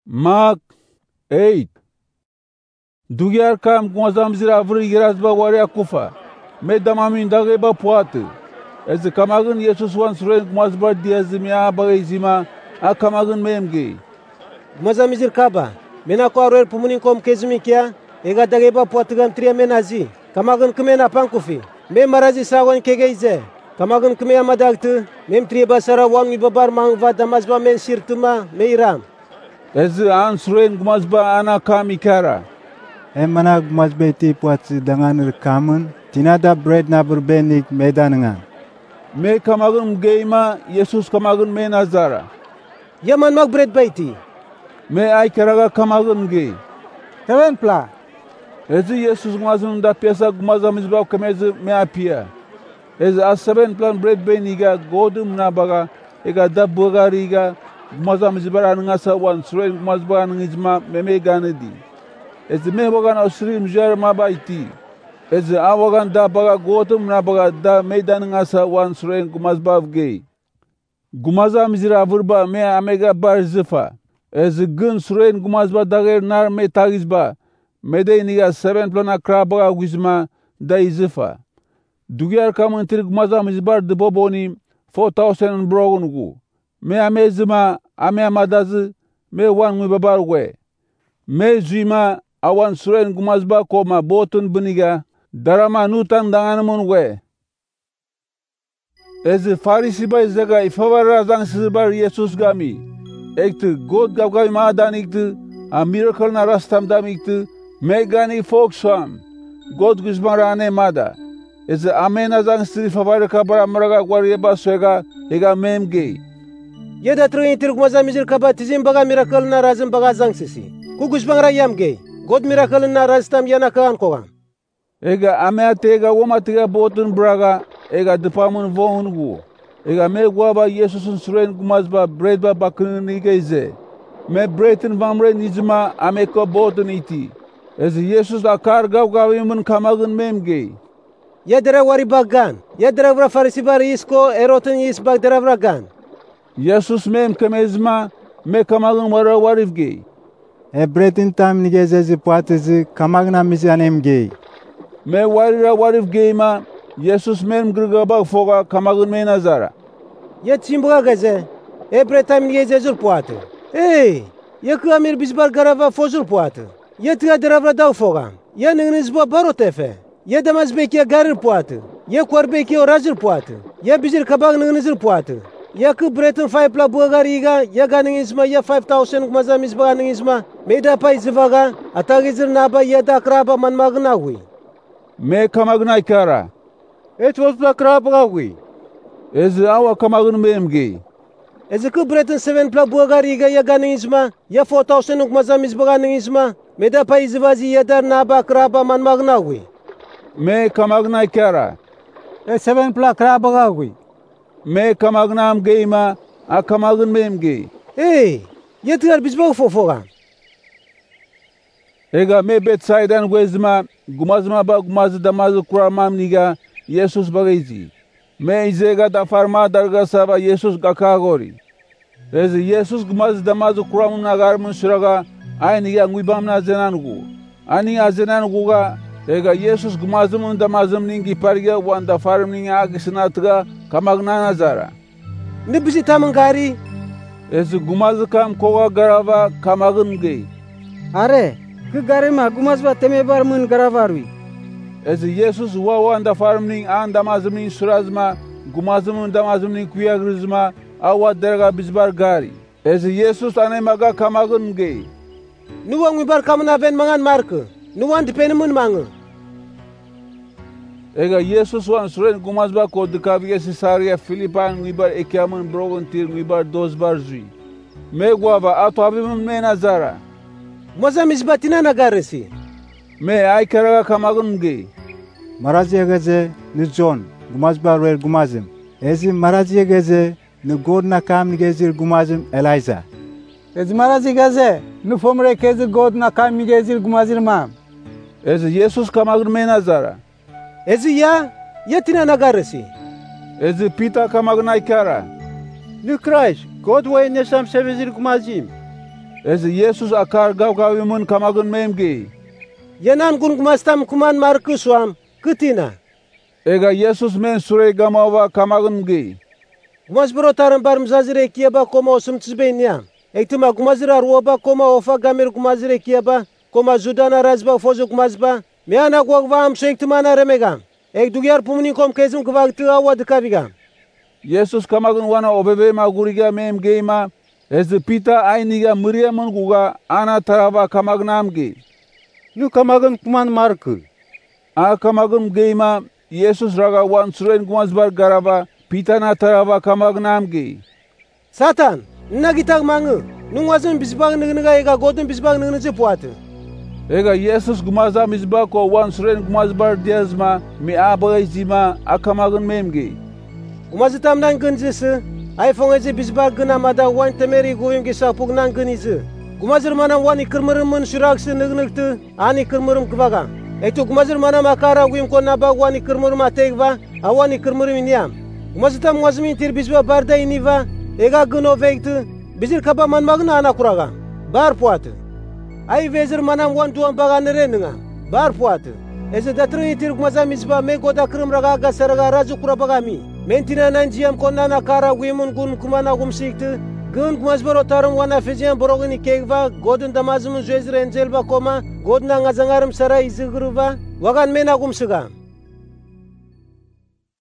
Mark 8. Dugyar kam kumazam zira avri girazba waria kufa. Medamamin dageba puatu. Ez kamagun Yesus wan suren kumazbar diazimia bagizima a kamagun memge. Kumazam izir kaba. Mena ko arwer pumunin kom kezimikia ega dageba puatugan tria menazi. Kamagun kemena pankufi. Me marazi sawan kegeize. Kamagun kemea madagtu. Mem tria basara wangi babar mangva damazba men sirtuma meiram. Ez an suren kumazba ana kamikara. Emana kumazbeti puatsi dengan rekaman tinada bread na berbenik medanengan. Me kamagun geima Yesus kamagun me nazara. Yaman mag bread baiti. Me ay karaga kamagun ge. Tewen pla. Ez Yesus kumazun da pesa kumazam izba kemez me apia. Ez a 7 plan bread beniga godum na baga ega da bogariga kumazam izbara ngasa wan suren kumazba ngizma meme ganedi. Ez me bagan osrim jar ma baiti. Ez a bagan da baga godum na baga da meydan ngasa wan suren kumazba ge. Kumazam izra vurba me amega bar zifa. Ez gün suren kumazba dager nar me tagizba. Medeniga 7 plan akra baga gizma da izifa. Dugyar kamantir kumazam izbar de boboni 4000 brogungu. Me amezima ame amadazı me wan mi babarwe. Me zima awan suren kumazba koma botun buniga darama nutan danganmun we. Ez farisi bay zaga ifavara zangsızbar Yesus gami. Ekti God gavgay madan ikti a miracle na rastam dam ikti me gani foksam. God guzmarane mada. Ez amena zangsızı ifavara kabara maraga wariyeba swega ega memge. Yeda truintir kumazam izir kaba tizim baga miracle na razım baga zangsisi. Kugus bangra yamge. God miracle na rastam yana kaan kogan. Ega ameate ega womatiga botun braga ega depamun vohungu. Ega me guaba Yesusun suren kumazba breadba bakın nigeze. Me bretin vamre nizma ameko botun iti. Ez Yesus akar gavgavimun kamagın memge. Yedra wari bagan. Yedra vra farisi bar isko erotun is bagdra vragan. Yesus mem kemezma me kamagın wara warifge. Bretin tam nigezezi puatzi kamagna misianemge. Me warira warifge ma Yesus mem grgaba foga kamagın me nazara. Yet simbuga gaze. Bretam nigezezur puatı. Hey! Yakı amir bizbar garava fozur puatı. Yet gadravra dav fogan. Yanınız bu barot efe. Ya damaz bekiya garir puatı. Ya kwar bekiya razır puatı. Ya bizir kabağınızır puatı. Ya ki bretin faypla buagariga ya ganingizma ya 5000 kumazam izbaganingizma meda pay zivaga atagizir naba ya da akraba manmagna hui. Me kamagna kara. Et was akraba hui. Ez awa kamagın memge. Ez ki bretin 7 pla buagariga ya ganingizma ya 4000 kumazam izbaganingizma meda pay zivazi ya da naba akraba manmagna hui. Me kamagna kara. 7 pla akraba hui. Me kamagnam geima a kamagın memge. Hey, yeter biz bu fofogan. Ega me Bethsaidan gwezma gumazma ba gumaz damaz kuramam niga Yesus bagaizi. Me izega da farma darga saba Yesus gakagori. Ez Yesus gumaz damaz kuram nagarmun suraga aynı ya ngibam na zenangu. Ani azenangu ga ega Yesus gumazmun damazım ningi parga wanda farm ningi agisnatga kamagna nazara. Ne bizi tamın gari? Ez gumaz kam koga garava kamagın gei. Are, ki gari ma gumaz va teme bar mun garavarwi. Ez Yesus wanda farm ning an damazım ning surazma gumazmun damazım ning kuyagrizma awa derga bizbar gari. Ez Yesus ane maga kamagın gei. Nuwang mi bar kamna ben mangan marke. Nuwan dipenemun mangı. Ega Yesus wan suren gumazba kodikaviye Sisaria Filipan ngibar ekyamun brogontir ngibar dozbar zui. Me guava atwabimun me nazara. Mazam izbatina nagaresi. Me ay karaga kamagın ge. Marazi geze ni John gumazba rer gumazim. Ezi marazi geze ni God na kam nigezir gumazim Eliza. Ez marazi geze ni fomre kezi God na kam nigezir gumazir mam. Ez Yesus kamagın me nazara. Ezi ya, yetina nagaresi. Ez Pita kamagın ay kara. Ni Christ, God way nesam sevezir gumazim. Ezi Yesus akar gaw-gawimun kamagun memge. Yanan gun gumastam kuman marku suam ketina. Ega Yesus men sure gamawa kamagun ge. Gumas brotaran bar mzazire kiaba koma osum tsbenya. Ektuma gumazira ruoba koma ofa gamer gumazire kiaba koma zudana razba fozo gumazba. Meana gwagva am shektumana remega. Ek dugyar pumni kom kezum gwagtu awa dekabiga. Yesus kamagun wana obebe maguriga memge ma. Ezi Pita ainiga muriamun guga ana tarava kamagnamge. Nu kamagun kuman marku. A kamagun geima Yesus raga wan suren gumazbar garava Pita na tarava kamagnamge. Satan, nagitag mangu. Nungwazun bisbag nigniga ega godun bisbag nignizi puatu. Ega Yesus gumaza mizba ko wan suren gumazbar diazma mi abagai zima akamagun memge. Gumazitam nan gunzisi. Ay fongezi bisbag guna mada wan temeri guvim gisa pug nan gunizi. Gumazir manam wani kırmırım mun şıraksı nıgnıktı ani kırmırım kıvaga. Ektu gumazir manam akara guvim konna bag wani kırmırım ategva awani kırmırım iniyam. Gumazitam ngwazmin tir bisba barda iniva ega guno vektu bizir kaba manmagna ana kuraga. Bar puatı. Ay vezir manam wan tuan baganere nınga. Bar puatı. Eze datru itir gumazam isba me goda kırım raga gasaraga razu kurabagami. Mentina nanjiam konna na kara guimun gun kumana gumsiktu. Gun gumazbaro tarum wana fejian borogini kegva godun damazumun jezir enzelba koma godna ngazangarum saray izigruva wagan mena gumsiga.